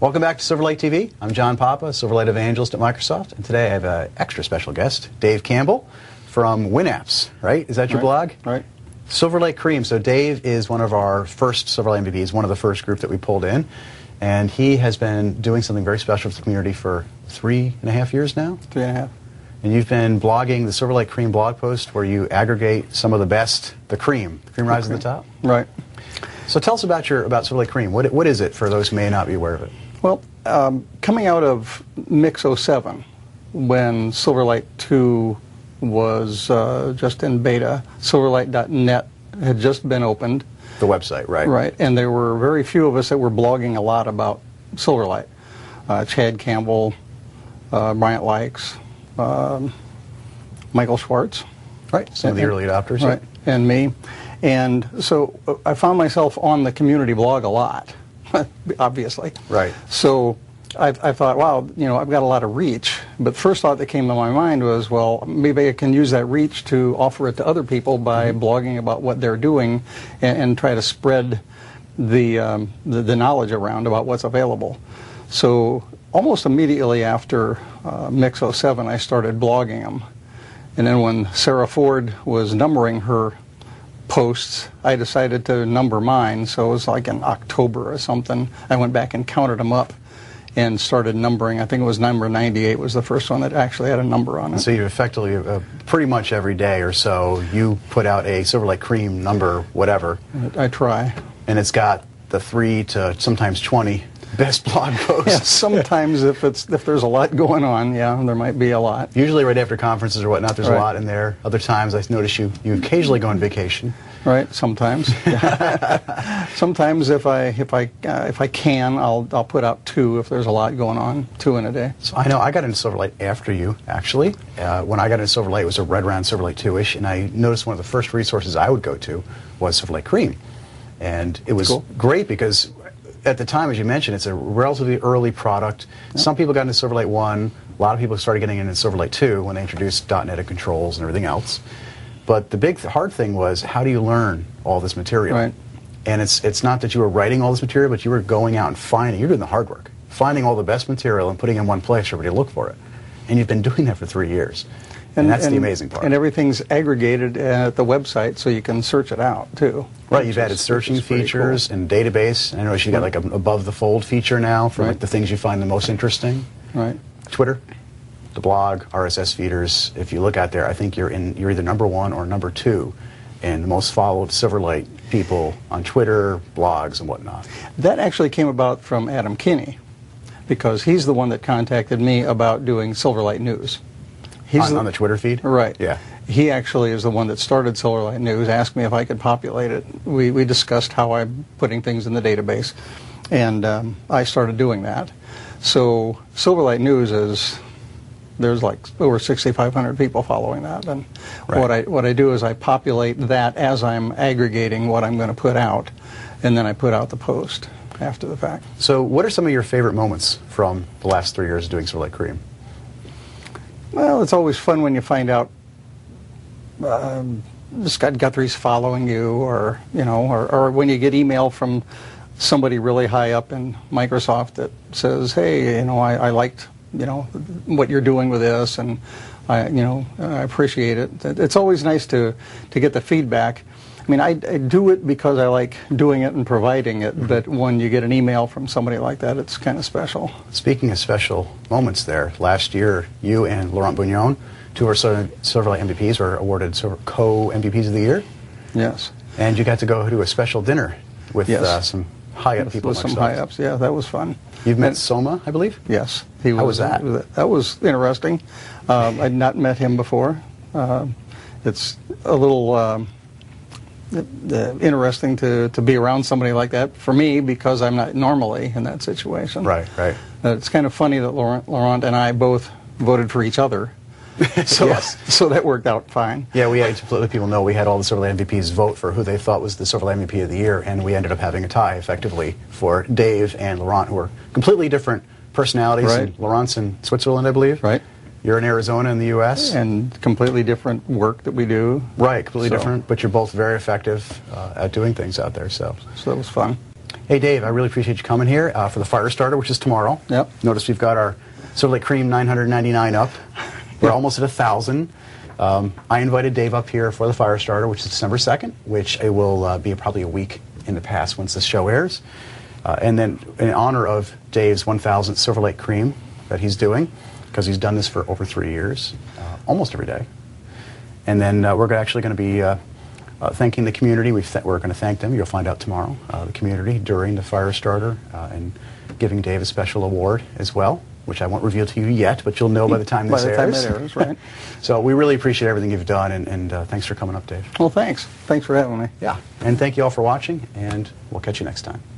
Welcome back to Silverlight TV. I'm John Papa, Silverlight Evangelist at Microsoft, and today I have an extra special guest, Dave Campbell from WinApps, right? Is that your blog? Right. Silverlight Cream. So Dave is one of our first Silverlight MVPs, one of the first group that we pulled in, and he has been doing something very special for the community for 3.5 years now? 3.5. And you've been blogging the Silverlight Cream blog post where you aggregate some of the best, the cream rises to the top? Right. So tell us about Silverlight Cream. What is it for those who may not be aware of it? Well, coming out of Mix 07, when Silverlight 2 was just in beta, Silverlight.net had just been opened. The website, right? Right, and there were very few of us that were blogging a lot about Silverlight. Chad Campbell, Bryant Likes, Michael Schwartz. Right, some of the early adopters. Right, and me. And so I found myself on the community blog a lot, obviously. Right. So I thought, wow, I've got a lot of reach. But the first thought that came to my mind was, well, maybe I can use that reach to offer it to other people by blogging about what they're doing and try to spread the knowledge around about what's available. So almost immediately after Mix 07, I started blogging them. And then when Sarah Ford was numbering her posts, I decided to number mine. So it was like in October or something. I went back and counted them up and started numbering. I think it was number 98 was the first one that actually had a number on it. So you effectively, pretty much every day or so, you put out a Silverlight Cream number, whatever. I try. And it's got the 3 to sometimes 20 best blog posts. Yeah, sometimes if there's a lot going on, yeah, there might be a lot. Usually right after conferences or whatnot, there's a lot in there. Other times I notice you occasionally go on vacation. Right, sometimes. Sometimes if I can, I'll put out 2 if there's a lot going on, 2 in a day. So I know I got into Silverlight after you, actually. When I got into Silverlight, it was right around Silverlight 2-ish, and I noticed one of the first resources I would go to was Silverlight Cream. And it was great because at the time, as you mentioned, it's a relatively early product. Yep. Some people got into Silverlight 1. A lot of people started getting into Silverlight 2 when they introduced .NET and controls and everything else. But the big hard thing was, how do you learn all this material? Right. And it's not that you were writing all this material, but you were going out and you're doing the hard work, finding all the best material and putting it in one place for everybody to look for it. And you've been doing that for 3 years. And that's the amazing part. And everything's aggregated at the website, so you can search it out, too. Right, you've added searching features and database. I noticed you got like an above-the-fold feature now for like the things you find the most interesting. Right. Twitter, the blog, RSS feeders. If you look out there, I think you're either number 1 or number 2 in the most followed Silverlight people on Twitter, blogs, and whatnot. That actually came about from Adam Kinney, because he's the one that contacted me about doing Silverlight News. On the Twitter feed? Right. Yeah. He actually is the one that started Silverlight News, asked me if I could populate it. We discussed how I'm putting things in the database, and I started doing that. So Silverlight News there's like over 6,500 people following that, and what I do is I populate that as I'm aggregating what I'm going to put out, and then I put out the post after the fact. So what are some of your favorite moments from the last 3 years of doing Silverlight Cream? Well, it's always fun when you find out Scott Guthrie's following you, or when you get email from somebody really high up in Microsoft that says, "Hey, I liked what you're doing with this, and I appreciate it." It's always nice to get the feedback. I mean, I do it because I like doing it and providing it, but when you get an email from somebody like that, it's kind of special. Speaking of special moments there, last year you and Laurent Bugnon, 2 of our Silverlight MVPs, were awarded co-MVPs of the year. Yes. And you got to go to a special dinner with some high-up people. With some high-ups, yeah, that was fun. You've met Soma, I believe? Yes. How was that? That was interesting. I'd not met him before. It's a little interesting to be around somebody like that for me, because I'm not normally in that situation. Right. It's kind of funny that Laurent and I both voted for each other. So that worked out fine. Yeah, we had to let people know we had all the Silverlight MVPs vote for who they thought was the Silverlight MVP of the year, and we ended up having a tie, effectively, for Dave and Laurent, who are completely different personalities. Right. And Laurent's in Switzerland, I believe. Right. You're in Arizona in the U.S. And completely different work that we do. Right, completely different, but you're both very effective at doing things out there. So that was fun. Hey, Dave, I really appreciate you coming here for the fire starter, which is tomorrow. Yep. Notice we've got our Silver Lake Cream 999 up. We're almost at 1,000. I invited Dave up here for the fire starter, which is December 2nd, which it will be probably a week in the past once the show airs. And then in honor of Dave's 1,000th Silver Lake Cream that he's doing, because he's done this for over 3 years, almost every day. And then we're actually going to be thanking the community. We're going to thank them. You'll find out tomorrow. The community during the fire starter and giving Dave a special award as well, which I won't reveal to you yet, but you'll know by the time this airs. By the time it airs, right. So we really appreciate everything you've done, and thanks for coming up, Dave. Well, thanks. Thanks for having me. Yeah, and thank you all for watching, and we'll catch you next time.